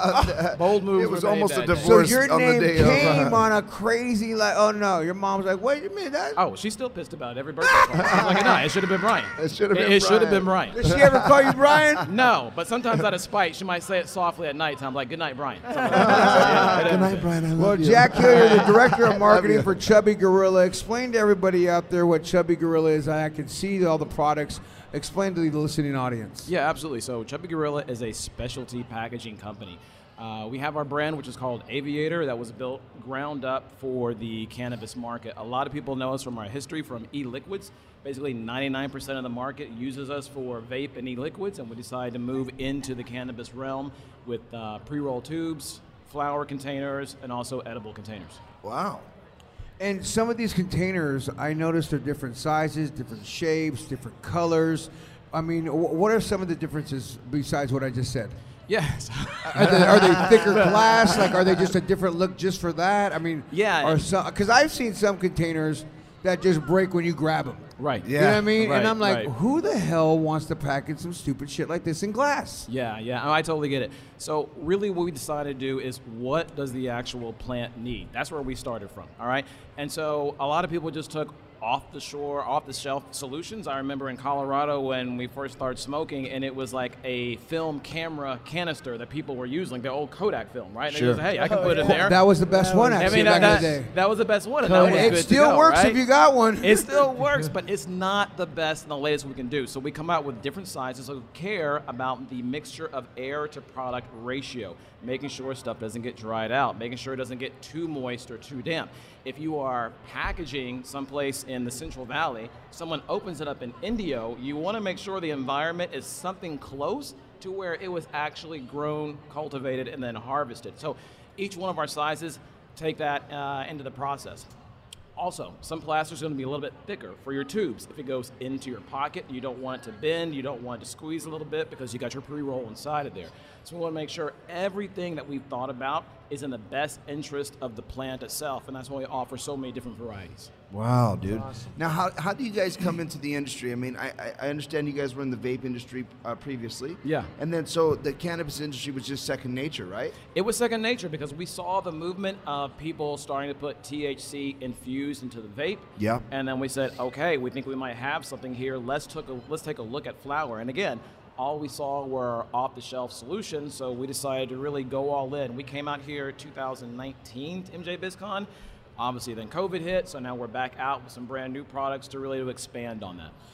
Bold moves It was were made almost a that day. so divorce your on the name day of, came uh, on a crazy, like, oh no, your mom's like, wait a minute, that. Oh, she's still pissed about every birthday party. She's like, no, it should have been Brian. It should have been It, should have Brian. been Brian. Did she ever call you Brian? No, but sometimes out of spite, she might say it softly at nighttime, like, good night, Brian. Something like that. Yeah, Good night, Brian. I love Well, you. Jack Hill, you're the director of marketing you. for Chubby Gorilla. Explain to everybody out there what Chubby Gorilla is. I can see all the products. Explain to the listening audience. Yeah, absolutely. So Chubby Gorilla is a specialty packaging company. Uh, we have our brand, which is called Aviator, that was built ground up for the cannabis market. A lot of people know us from our history from e-liquids. Basically, ninety-nine percent of the market uses us for vape and e-liquids, and we decided to move into the cannabis realm with uh, pre-roll tubes, flower containers, and also edible containers. Wow. And some of these containers, I noticed are different sizes, different shapes, different colors. I mean, wh- what are some of the differences besides what I just said? Yes. Are they, are they thicker glass? Like, are they just a different look just for that? I mean, Yeah. Are some? Because I've seen some containers that just break when you grab them. Right. You know what I mean? Right, and I'm like, right. who the hell wants to package some stupid shit like this in glass? Yeah, yeah, oh, I totally get it. So really what we decided to do is, what does the actual plant need? That's where we started from, all right? And so a lot of people just took off the shore, off the shelf solutions. I remember in Colorado when we first started smoking, and it was like a film camera canister that people were using, like the old Kodak film, right? And Sure. they just, hey, I can put it in there. That was the best one, I actually, mean, back that, in the that, day. that was the best one, and that was It good to still go, works right? if you got one. It still works, but it's not the best and the latest we can do. So we come out with different sizes, so we care about the mixture of air to product ratio, making sure stuff doesn't get dried out, making sure it doesn't get too moist or too damp. If you are packaging someplace in the Central Valley, someone opens it up in Indio, you want to make sure the environment is something close to where it was actually grown, cultivated, and then harvested. So each one of our sizes take that uh, into the process. Also, some plastic is going to be a little bit thicker for your tubes. If it goes into your pocket, you don't want it to bend, you don't want it to squeeze a little bit because you got your pre-roll inside of there. So we want to make sure everything that we've thought about is in the best interest of the plant itself, and that's why we offer so many different varieties. Wow, dude. Now, how, how do you guys come into the industry? I mean, I, I- I understand you guys were in the vape industry uh, previously. Yeah. And then, so the cannabis industry was just second nature, right? It was second nature because we saw the movement of people starting to put T H C infused into the vape. Yeah. And then we said, okay, we think we might have something here. Let's took a, let's take a look at flower. And again, all we saw were off-the-shelf solutions, so we decided to really go all in. We came out here two thousand nineteen to M J BizCon. Obviously, then COVID hit, so now we're back out with some brand new products to really to expand on that.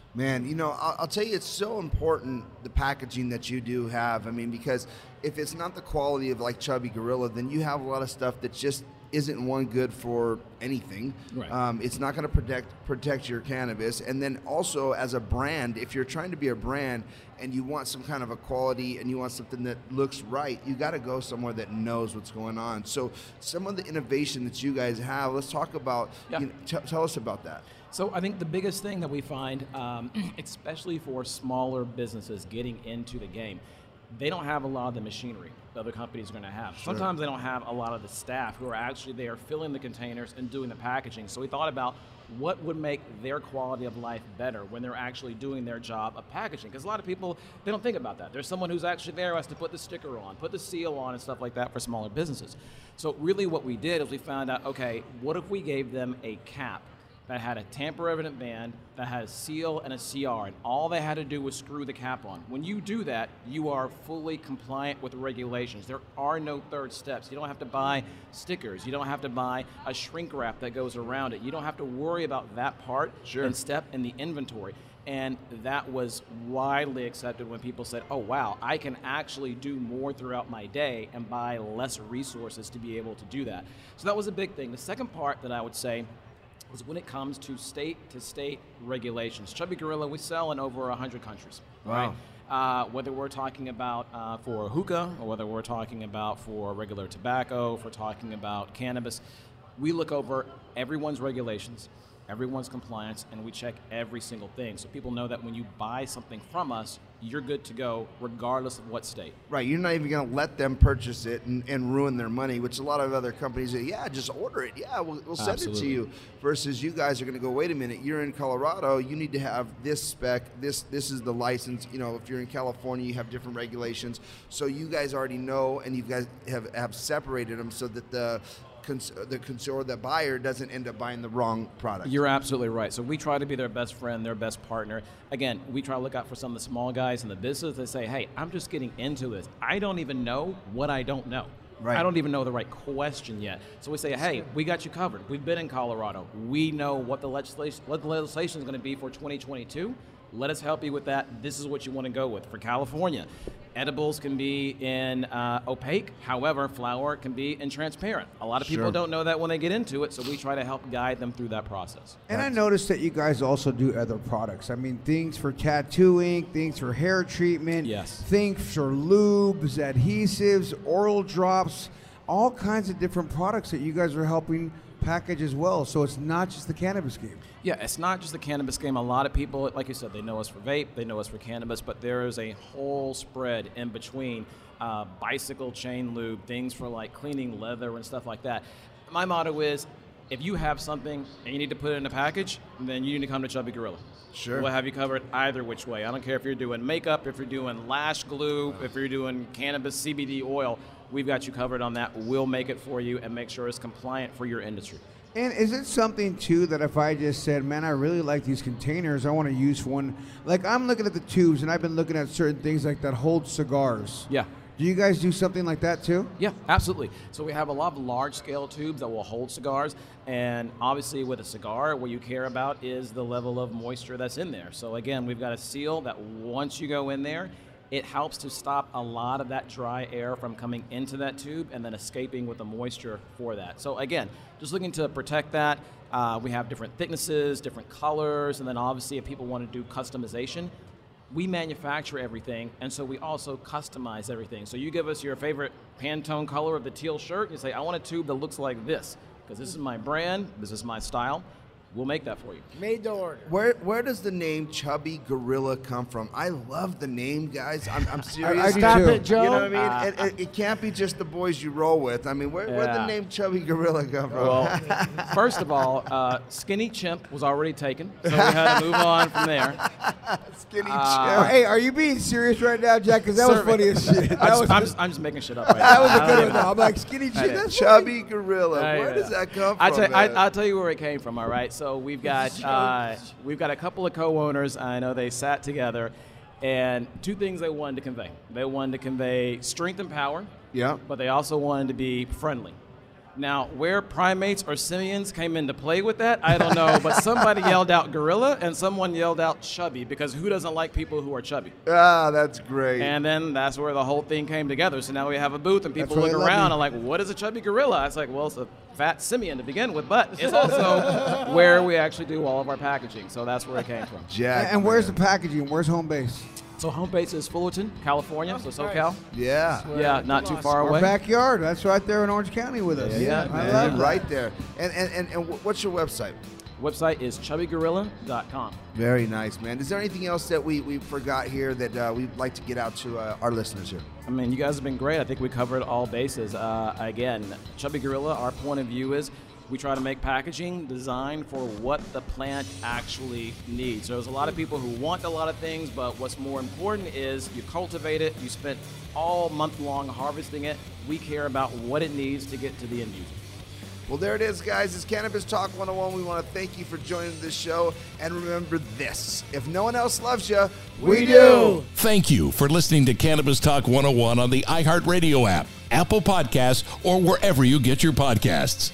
Man, you know, I'll, I'll tell you, it's so important, the packaging that you do have. I mean, because if it's not the quality of like Chubby Gorilla, then you have a lot of stuff that just isn't one good for anything. Right. Um, it's not going to protect protect your cannabis. And then also as a brand, if you're trying to be a brand and you want some kind of a quality and you want something that looks right, you got to go somewhere that knows what's going on. So some of the innovation that you guys have, let's talk about, Yeah. you know, t- tell us about that. So I think the biggest thing that we find, um, especially for smaller businesses getting into the game, they don't have a lot of the machinery that other companies are going to have. Sure. Sometimes they don't have a lot of the staff who are actually there filling the containers and doing the packaging. So we thought about what would make their quality of life better when they're actually doing their job of packaging. Because a lot of people, they don't think about that. There's someone who's actually there who has to put the sticker on, put the seal on and stuff like that for smaller businesses. So really what we did is we found out, okay, what if we gave them a cap that had a tamper-evident band, that had a seal and a C R, and all they had to do was screw the cap on. When you do that, you are fully compliant with the regulations. There are no third steps. You don't have to buy stickers. You don't have to buy a shrink wrap that goes around it. You don't have to worry about that part Sure. and step in the inventory. And that was widely accepted when people said, oh, wow, I can actually do more throughout my day and buy less resources to be able to do that. So that was a big thing. The second part that I would say was when it comes to state-to-state regulations. Chubby Gorilla, we sell in over one hundred countries. Wow. Right? Uh, whether we're talking about uh, for hookah, or whether we're talking about for regular tobacco, if we're talking about cannabis, we look over everyone's regulations, everyone's compliance, and we check every single thing. So people know that when you buy something from us, you're good to go regardless of what state. Right, you're not even going to let them purchase it and, and ruin their money, which a lot of other companies say, yeah, just order it. Yeah, we'll, we'll send Absolutely. it to you. Versus you guys are going to go, wait a minute, you're in Colorado, you need to have this spec, this this is the license. You know, if you're in California, you have different regulations. So you guys already know, and you guys have, have separated them so that the cons- the consumer, the buyer, doesn't end up buying the wrong product. You're absolutely right. So we try to be their best friend, their best partner. Again, we try to look out for some of the small guys in the business that say, hey, I'm just getting into this. I don't even know what I don't know. Right. I don't even know the right question yet. So we say, hey, we got you covered. We've been in Colorado. We know what the legislation, what the legislation is going to be for twenty twenty-two. Let us help you with that. This is what you want to go with. For California, edibles can be in uh, opaque. However, flower can be in transparent. A lot of people Sure. don't know that when they get into it, so we try to help guide them through that process. And I noticed that you guys also do other products. I mean, things for tattooing, things for hair treatment, Yes. things for lubes, adhesives, oral drops, all kinds of different products that you guys are helping package as well. So it's not just the cannabis game. Yeah, it's not just the cannabis game. A lot of people, like you said, they know us for vape, they know us for cannabis, but there is a whole spread in between. Uh, bicycle chain lube, things for like cleaning leather and stuff like that. My motto is, if you have something and you need to put it in a package, then you need to come to Chubby Gorilla. Sure. We'll have you covered either which way. I don't care if you're doing makeup, if you're doing lash glue, if you're doing cannabis C B D oil, we've got you covered on that. We'll make it for you and make sure it's compliant for your industry. And is it something, too, that if I just said, man, I really like these containers, I want to use one. Like, I'm looking at the tubes, and I've been looking at certain things like that hold cigars. Yeah. Do you guys do something like that, too? Yeah, absolutely. So we have a lot of large-scale tubes that will hold cigars, and obviously with a cigar, what you care about is the level of moisture that's in there. So again, we've got a seal that once you go in there, it helps to stop a lot of that dry air from coming into that tube and then escaping with the moisture for that. So again, just looking to protect that. Uh, we have different thicknesses, different colors, and then obviously if people want to do customization, we manufacture everything, and so we also customize everything. So you give us your favorite Pantone color of the teal shirt, and you say, I want a tube that looks like this, because this is my brand, this is my style. We'll make that for you. Made to order. Where where does the name Chubby Gorilla come from? I love the name, guys. I'm, I'm serious. I- I do Stop too. it, Joe. You know what I mean? Uh, it, it, it can't be just the boys you roll with. I mean, where where'd the Yeah. name Chubby Gorilla come from? Well, first of all, uh, Skinny Chimp was already taken, so we had to move on from there. Skinny uh, Oh, Chip. hey, are you being serious right now, Jack? Because that was Survey. funny as shit. That I'm, just, was, I'm, just, I'm just making shit up right that now. was I a don't good even one. know. I'm like, skinny I chip. know. That's Chubby Gorilla. I Where know. does that come I'll from? tell, I, man? I'll tell you where it came from, all right? So we've got uh, we've got a couple of co-owners. I know they sat together, and two things they wanted to convey. They wanted to convey strength and power, Yeah. but they also wanted to be friendly. Now, where primates or simians came into play with that, I don't know, but somebody yelled out gorilla and someone yelled out chubby, because who doesn't like people who are chubby? Ah, that's great. And then that's where the whole thing came together. So now we have a booth and people That's look really around lovely. and like, what is a chubby gorilla? It's like, well, it's a fat simian to begin with, but it's also where we actually do all of our packaging. So that's where it came from. Jack, And where's the packaging? Where's home base? So home base is Fullerton, California, so SoCal. Yeah. Yeah, not too far Our away. backyard. That's right there in Orange County with us. Yeah, I man. love that. Right there. And, and, and, and what's your website? Website is chubby gorilla dot com. Very nice, man. Is there anything else that we, we forgot here that uh, we'd like to get out to uh, our listeners here? I mean, you guys have been great. I think we covered all bases. Uh, again, Chubby Gorilla, our point of view is we try to make packaging designed for what the plant actually needs. There's a lot of people who want a lot of things, but what's more important is you cultivate it, you spent all month long harvesting it. We care about what it needs to get to the end user. Well, there it is, guys. It's Cannabis Talk one oh one. We want to thank you for joining this show. And remember this, if no one else loves you, we, we do. Thank you for listening to Cannabis Talk one oh one on the iHeartRadio app, Apple Podcasts, or wherever you get your podcasts.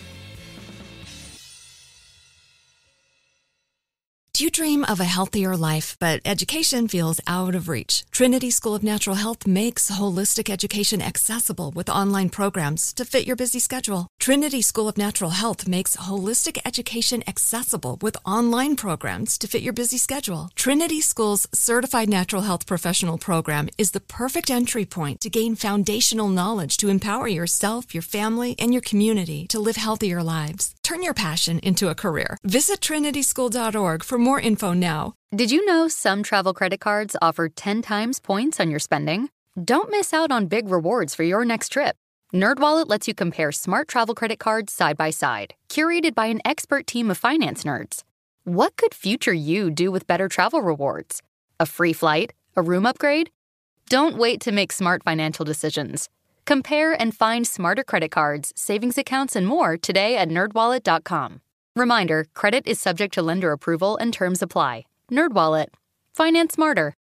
Do you dream of a healthier life, but education feels out of reach? Trinity School of Natural Health makes holistic education accessible with online programs to fit your busy schedule. Trinity School of Natural Health makes holistic education accessible with online programs to fit your busy schedule. Trinity School's Certified Natural Health Professional Program is the perfect entry point to gain foundational knowledge to empower yourself, your family, and your community to live healthier lives. Turn your passion into a career. Visit trinity school dot org for more info now. Did you know some travel credit cards offer ten times points on your spending? Don't miss out on big rewards for your next trip. NerdWallet lets you compare smart travel credit cards side by side, curated by an expert team of finance nerds. What could future you do with better travel rewards? A free flight? A room upgrade? Don't wait to make smart financial decisions. Compare and find smarter credit cards, savings accounts, and more today at nerd wallet dot com. Reminder, credit is subject to lender approval and terms apply. NerdWallet. Finance smarter.